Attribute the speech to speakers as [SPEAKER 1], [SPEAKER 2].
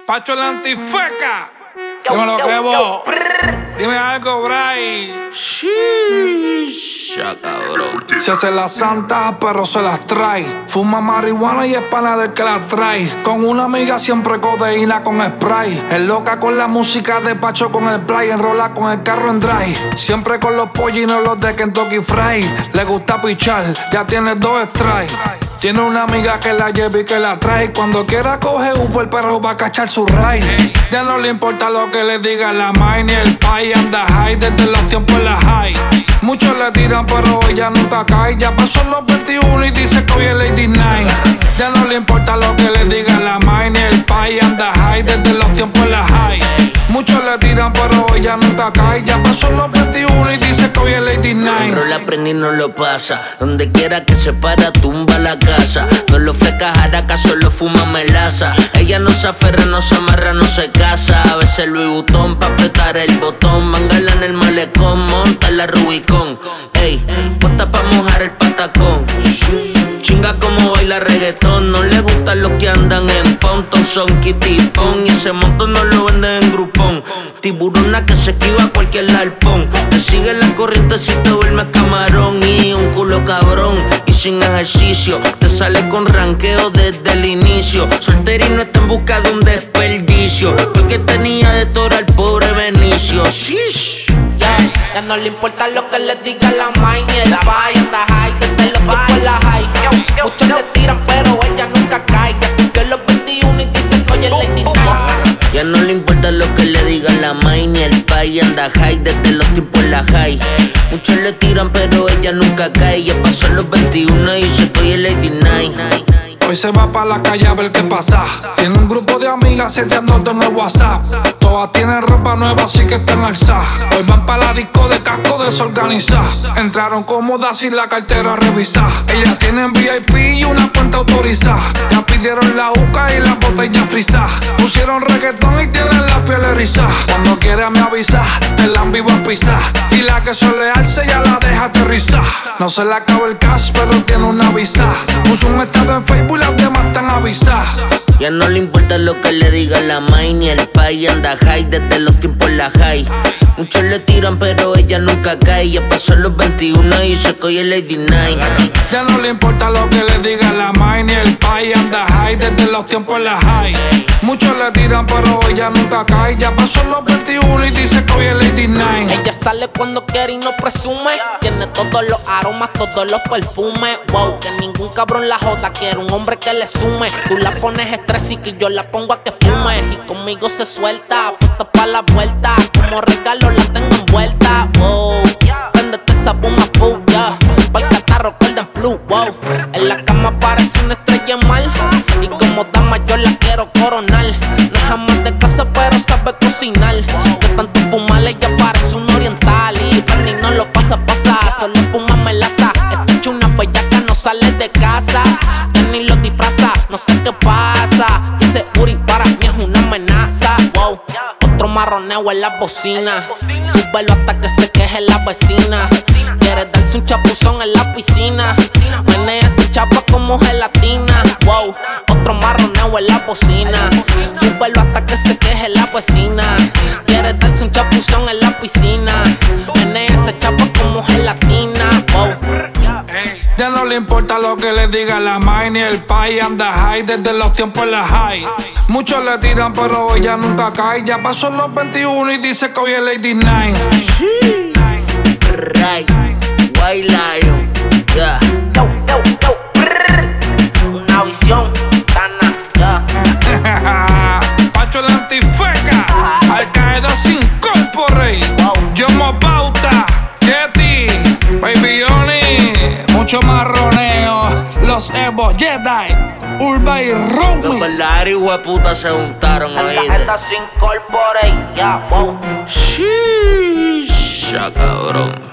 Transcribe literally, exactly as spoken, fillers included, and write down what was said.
[SPEAKER 1] Pacho el antifeca. Dime lo que vos. Dime algo, Bray.
[SPEAKER 2] Shisha, cabrón.
[SPEAKER 1] Se hace la santa, pero se las trae. Fuma marihuana y es pana del que la trae. Con una amiga siempre codeína con spray. Es loca con la música de Pacho con el play. Enrola con el carro en dry. Siempre con los pollinos los de Kentucky Fried. Le gusta pichar, ya tiene dos strikes. Tiene una amiga que la lleva y que la trae. Cuando quiera coge Uber, pero va a cachar su ride. Ya no le importa lo que le diga la May ni el pai. Anda high desde los tiempos en la high. Muchos le tiran, pero ella nunca cae. Ya pasó los veintiuno y dice que hoy es Lady Night. Ya no le importa lo que le diga la May ni el pai. Anda high desde los tiempos en la high. Muchos le tiran, pero ella nunca cae. Ya pasó los veintiuno y dice que hoy es Lady Night.
[SPEAKER 2] Pero la prendí no lo pasa. Donde quiera que se para, tumba la casa. No lo fresca jaraca, solo fuma melaza. Ella no se aferra, no se amarra, no se casa. A veces Louis Vuitton pa' apretar el botón. Mangala en el malecón, monta la Rubicón. Ey, puesta pa' mojar el patacón. Chinga como baila reggaetón. No le gustan los que andan en ponton. Son kitty pong y ese montón no lo venden en grupón. Tiburona que se esquiva a cualquier arpón. Te sigue la corriente si te duermes camarón. Y un culo cabrón y sin ejercicio. Te sale con ranqueo desde el inicio. Soltera y no está en busca de un desperdicio. Porque tenía de todo al pobre Benicio. Shish.
[SPEAKER 3] Yeah, ya no le importa lo que le diga la May ni el pai. Anda high desde los tiempos en la high. Muchos le tiran pero ella nunca cae. Ya cumplió los veintiuno y dice que hoy es Lady Night.
[SPEAKER 2] Ya no le importa lo que le diga la May ni el pai. Anda high desde los tiempos en la high. Muchos le tiran pero ella nunca cae. Ya pasó los veintiuno y dice que hoy es Lady Night.
[SPEAKER 1] Hoy se va pa' la calle a ver qué pasa. Tiene un grupo de amigas seteándote en el WhatsApp. Todas tienen ropa nueva, así que están alzadas. Hoy van pa' la disco de casco desorganizada. Entraron cómodas y la cartera revisada. Ellas tienen V I P y una cuenta autorizada. Ya pidieron la uca y la botella frisada. Pusieron reggaetón y tienen la piel erizada. Cuando quieras me avisa, te la envivo a pisar. Y la que suele alce ya la deja aterrizar. No se le acaba el cash, pero tiene una visa. Puso un estado en Facebook. Las demás están avisadas.
[SPEAKER 2] Ya no le importa lo que le diga la May ni el pai. Anda high desde los tiempos en la high. Muchos le tiran pero ella nunca cae. Ya pasó los veintiuno y dice que hoy es Lady Night.
[SPEAKER 1] Ya no le importa lo que le diga la May ni el pai. Anda high desde los tiempos en la high. Muchos le tiran pero ella nunca cae. Ya pasó los veintiuno y dice que hoy es Lady Night.
[SPEAKER 3] Ella sale cuando quiere y no presume. Tiene todos los aromas, todos los perfumes. Wow, que ningún cabrón la jota. Quiere un hombre que le sume. Tú la pones estrés y que yo la pongo a que fume. Y conmigo se suelta, puesta pa' la vuelta. Como regalo la tengo envuelta. Wow, préndete esa bomba full, yeah. Pa'l catarro, cuerda en flu, wow. En la cama parece una estrella mal. Y como dama yo la quiero coronar. No es jamás de casa pero sabe cocinar. De tanto fumar ella parece un oriental. Y Brandy no lo pasa, pasa. Solo fuma melaza. Esta hecha una bellaca, no sale de casa. Ni lo disfraza, no sé qué pasa. Y ese booty para mí es una amenaza. Wow, otro marroneo en la bocina. Súbelo hasta que se queje la vecina. Quiere darse un chapuzón en la piscina. Menea ese chapa como gelatina. Wow, otro marroneo en la bocina. Súbelo hasta que se queje la vecina. Quiere darse un chapuzón en la piscina. Menea ese chapa como gelatina. Wow.
[SPEAKER 1] Ya no le importa lo que le diga la May ni el pai. Anda high desde los tiempos en la high. Muchos le tiran pero ella nunca cae. Ya pasó los veintiuno y dice que hoy es Lady Night.
[SPEAKER 2] Right, White Lion, yeah.
[SPEAKER 3] Yo, yo, yo, una visión, Tana, yeah.
[SPEAKER 1] Pacho el antifeca, Al Qaeda sin corporate. Yomo Bauta, Yeti, Baby Oni. Mucho marroneo, los Evo Jedi, Urba y Rumi.
[SPEAKER 2] Los verdaderos hueputas se juntaron ahí.
[SPEAKER 3] Esta sin corporate, yeah, wow.
[SPEAKER 2] Shisha, cabrón.